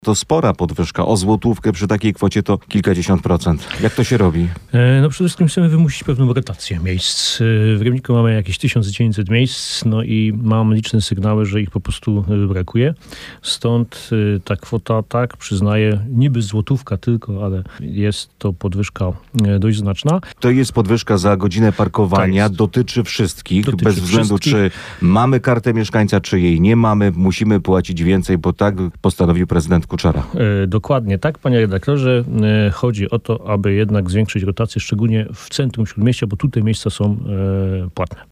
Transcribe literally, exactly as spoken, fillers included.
To spora podwyżka. O złotówkę przy takiej kwocie to kilkadziesiąt procent. Jak to się robi? No przede wszystkim chcemy wymusić pewną rotację miejsc. W Rybniku mamy jakieś tysiąc dziewięćset miejsc, no i mam liczne sygnały, że ich po prostu brakuje. Stąd ta kwota, tak, przyznaję, niby złotówka tylko, ale jest to podwyżka dość znaczna. To jest podwyżka za godzinę parkowania, tak dotyczy wszystkich, dotyczy bez względu wszystkich. czy mamy kartę mieszkańca, czy jej nie mamy, musimy płacić więcej, bo tak postanowił prezydent Kuczera. E, dokładnie tak, panie redaktorze. E, chodzi o to, aby jednak zwiększyć rotację, szczególnie w centrum Śródmieścia, bo tutaj miejsca są e, płatne.